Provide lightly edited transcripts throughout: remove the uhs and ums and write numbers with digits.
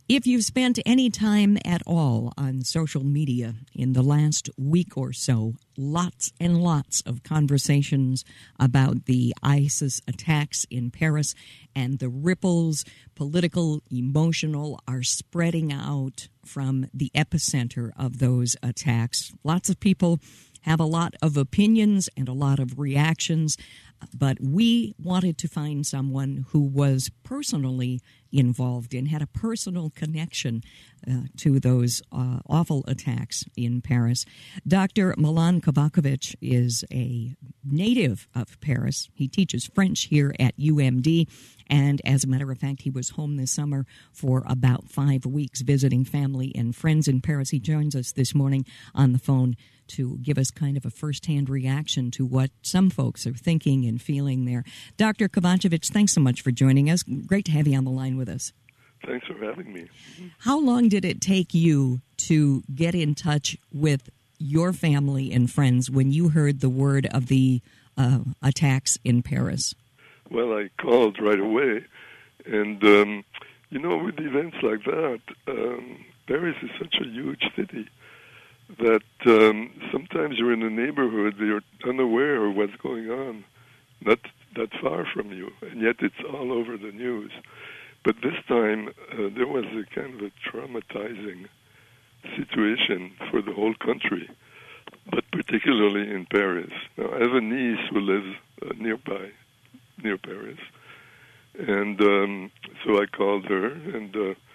If you've spent any time at all on social media in the last week or so, lots and lots of conversations about the ISIS attacks in Paris, and the ripples, political, emotional, are spreading out from the epicenter of those attacks. Lots of people have a lot of opinions and a lot of reactions, but we wanted to find someone who was personally involved and had a personal connection to those awful attacks in Paris. Dr. Milan Kovakovic is a native of Paris. He teaches French here at UMD, and as a matter of fact, he was home this summer for about 5 weeks visiting family and friends in Paris. He joins us this morning on the phone to give us kind of a first-hand reaction to what some folks are thinking and feeling there. Dr. Kovakovic, thanks so much for joining us. Great to have you on the line with us. Thanks for having me. How long did it take you to get in touch with your family and friends when you heard the word of the attacks in Paris? Well, I called right away. And, with events like that, Paris is such a huge city that sometimes you're in a neighborhood, you're unaware of what's going on, not that far from you, and yet it's all over the news. But this time, there was a kind of a traumatizing situation for the whole country, but particularly in Paris. Now, I have a niece who lives near Paris, and so I called her, and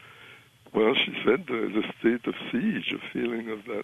she said there's a state of siege, a feeling of that,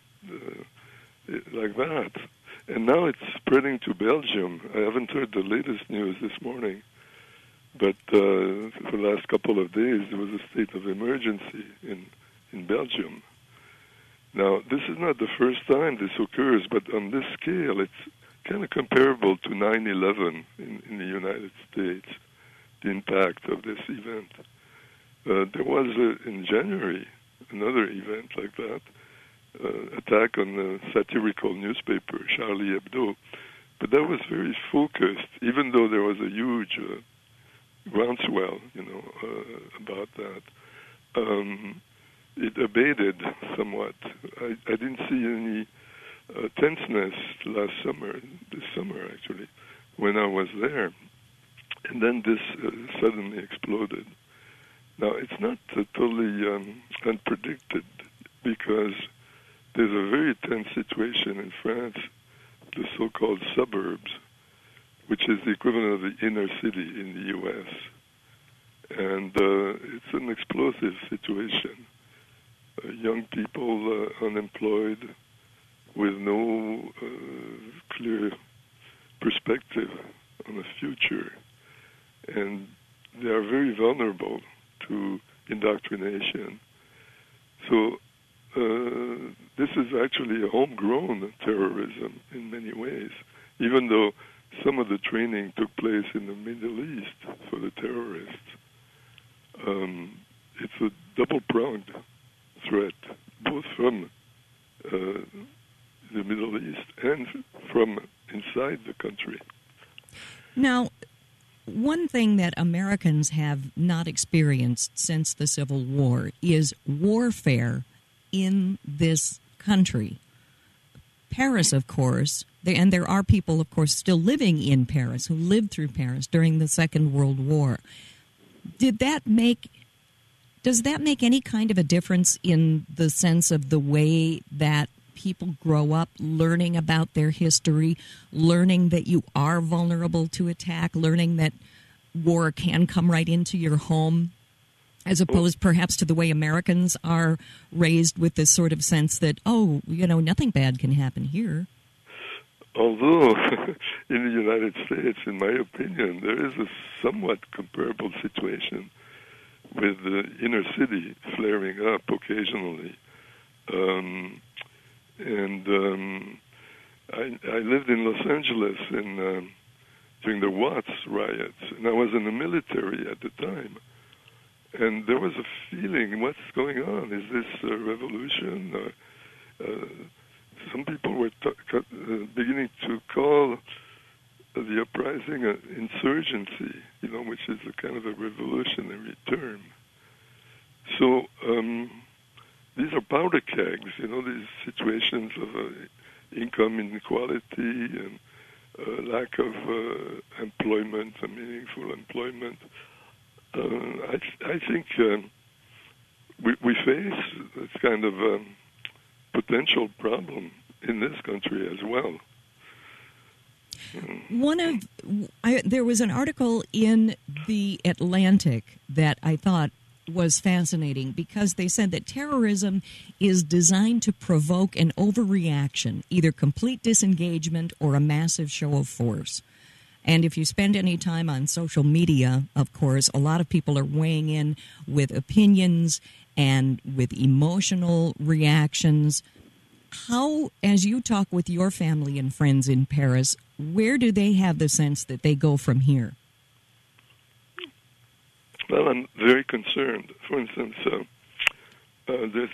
like that. And now it's spreading to Belgium. I haven't heard the latest news this morning, but for the last couple of days, there was a state of emergency in Belgium. Now, this is not the first time this occurs, but on this scale, it's kind of comparable to 9/11 in the United States, the impact of this event. There was, in January, another event like that, attack on the satirical newspaper, Charlie Hebdo. But that was very focused, even though there was a huge groundswell, about that. It abated somewhat. I didn't see any tenseness this summer actually, when I was there. And then this suddenly exploded. Now, it's not totally unpredicted, because there's a very tense situation in France, the so-called suburbs, which is the equivalent of the inner city in the U.S. And it's an explosive situation. Young people unemployed with no clear perspective on the future. And they are very vulnerable to indoctrination. So this is actually a homegrown terrorism in many ways, even though some of the training took place in the Middle East for the terrorists. It's a double-pronged threat, both from the Middle East and from inside the country. Now, one thing that Americans have not experienced since the Civil War is warfare in this country. Paris, of course, and there are people, of course, still living in Paris who lived through Paris during the Second World War. Does that make any kind of a difference in the sense of the way that people grow up learning about their history, learning that you are vulnerable to attack, learning that war can come right into your home, as opposed perhaps to the way Americans are raised with this sort of sense that, nothing bad can happen here? Although in the United States, in my opinion, there is a somewhat comparable situation with the inner city flaring up occasionally. I lived in Los Angeles during the Watts riots, and I was in the military at the time. And there was a feeling, what's going on? Is this a revolution? Some people were beginning to call the uprising an insurgency, which is a kind of a revolutionary term. So these are powder kegs, these situations of income inequality and lack of employment, meaningful employment. I think we face this kind of potential problem in this country as well. There was an article in the Atlantic that I thought was fascinating because they said that terrorism is designed to provoke an overreaction, either complete disengagement or a massive show of force. And if you spend any time on social media, of course, a lot of people are weighing in with opinions and with emotional reactions. How, as you talk with your family and friends in Paris, where do they have the sense that they go from here? Well, I'm very concerned. For instance, there's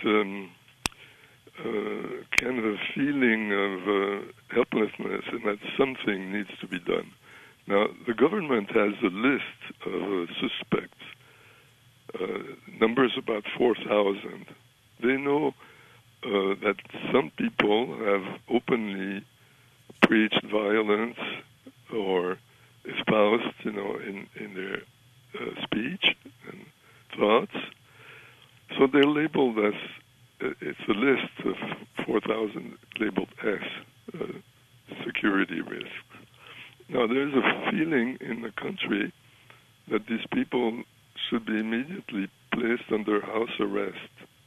kind of a feeling of helplessness and that something needs to be done. Now, the government has a list of suspects, numbers about 4,000. They know that some people have openly preached violence or espoused, in their speech and thoughts. So they're labeled as, it's a list of 4,000 labeled S, security risks. Now, there's a feeling in the country that these people should be immediately placed under house arrest.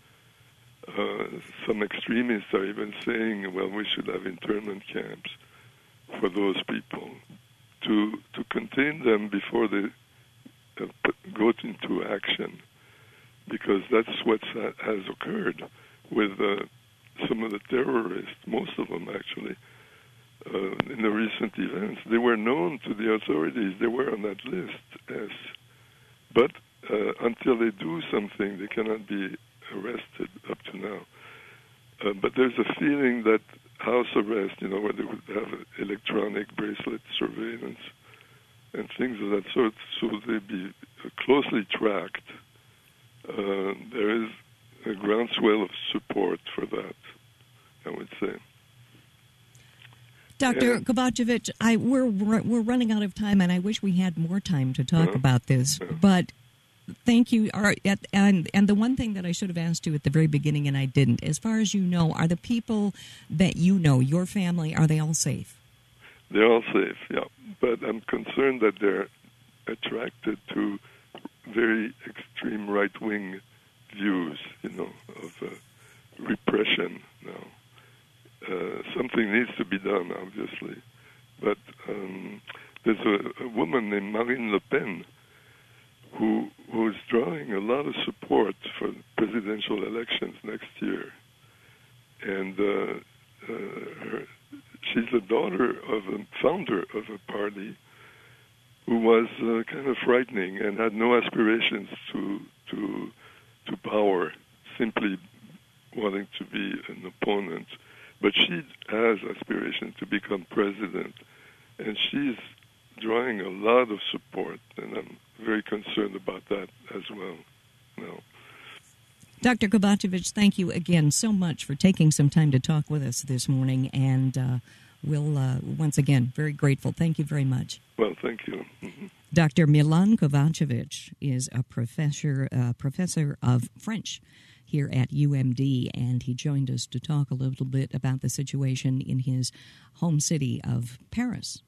Some extremists are even saying, well, we should have internment camps for those people to contain them before they go into action, because that's what has occurred with some of the terrorists, most of them actually, in the recent events. They were known to the authorities. They were on that list, yes. But until they do something, they cannot be arrested up to now. But there's a feeling that house arrest, where they would have electronic bracelet surveillance and things of that sort, so they'd be closely tracked. There is a groundswell of support for that, I would say. Dr. Kovacevic, we're running out of time, and I wish we had more time to talk about this. But thank you. And the one thing that I should have asked you at the very beginning, and I didn't, as far as you know, are the people that you know, your family, are they all safe? They're all safe, yeah. But I'm concerned that they're attracted to very extreme right-wing views, of repression now. Something needs to be done, obviously. But there's a woman named Marine Le Pen who is drawing a lot of support for presidential elections next year. And she's the daughter of a founder of a party who was kind of frightening and had no aspirations to power, simply wanting to be an opponent. But she has aspirations to become president, and she's drawing a lot of support, and I'm very concerned about that as well. No. Dr. Kovacevic, thank you again so much for taking some time to talk with us this morning, and we'll, once again, very grateful. Thank you very much. Well, thank you. Mm-hmm. Dr. Milan Kovacevic is a professor of French here at UMD, and he joined us to talk a little bit about the situation in his home city of Paris.